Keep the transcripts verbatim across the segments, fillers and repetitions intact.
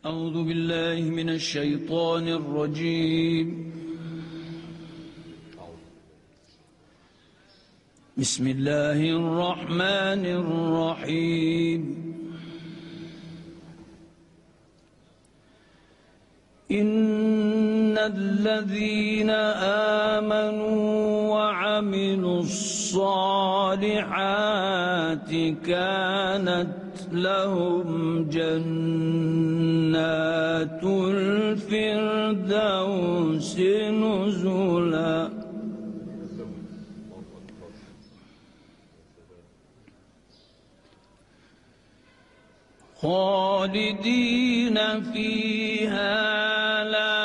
أعوذ بالله من الشيطان الرجيم. بسم الله الرحمن الرحيم. إن الذين آمنوا وعملوا الصالحات كانت لهم جنات الفردوس نزلا خالدين فيها لا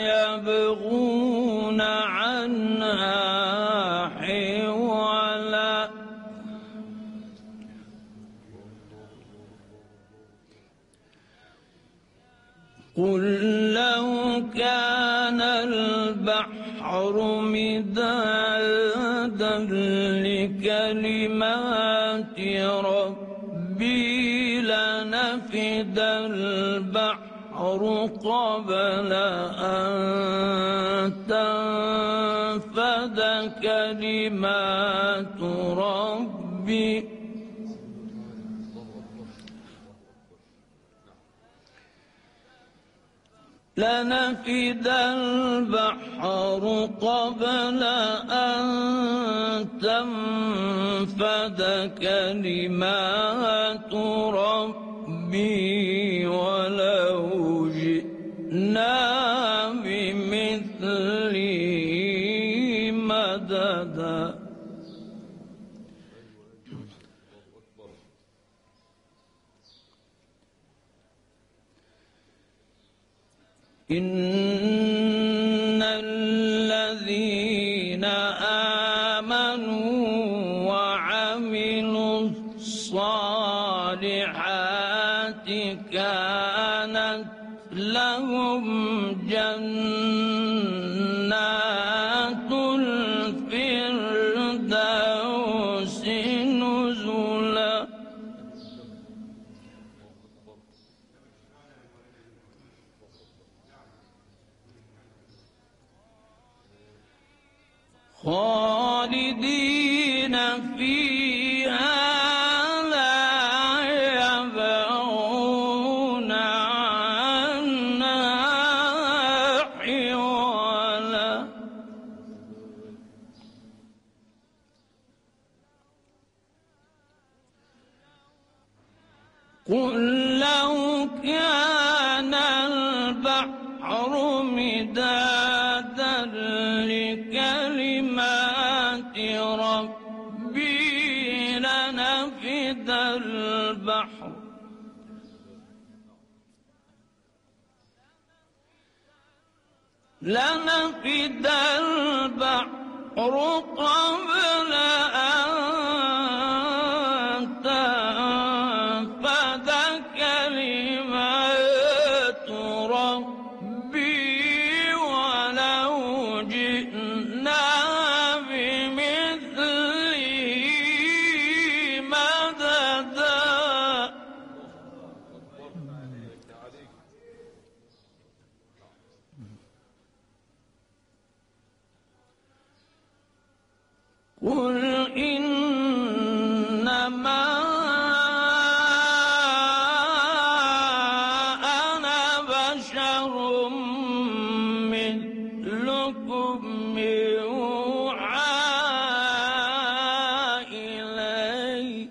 يبغون عنها حولا قل لو كان البحر مدادا لكلمات ربي لنفد البحر قبل أن تنفد كلمات ربي لنفد البحر قبل أن تنفد كلمات ربي ولو جئنا بمثله مددا إن الذين آمنوا وعملوا الصالحات كانت لهم جنات الفردوس نزلا خالدين فيها لا يبغون عنها حولا قل لو كان البحر مدادا لكلمات ربي لنفد البحر لنفد البحر قبل أن تنفد كلمات ربي ولو جئنا بمثله مددا قل إنما أنا بشر مثلكم يوحى إلي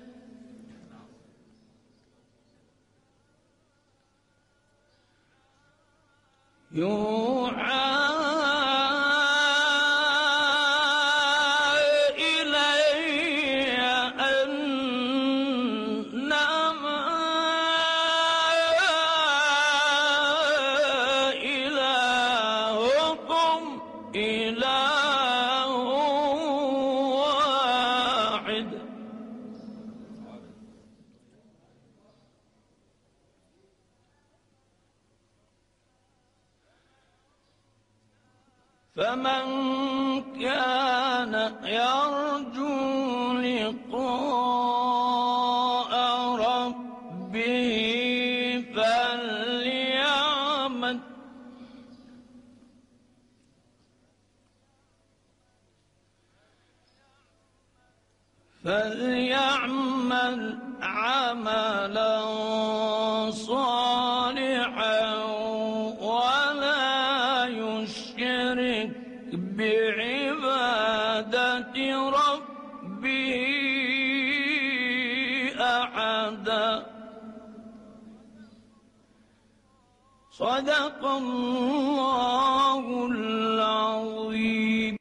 يوحى إله واحد فمن كان يرجو لقاء ربه فليعمل فليعمل عملا صالحا ولا يشرك بعبادة ربه أحدا. صدق الله العظيم.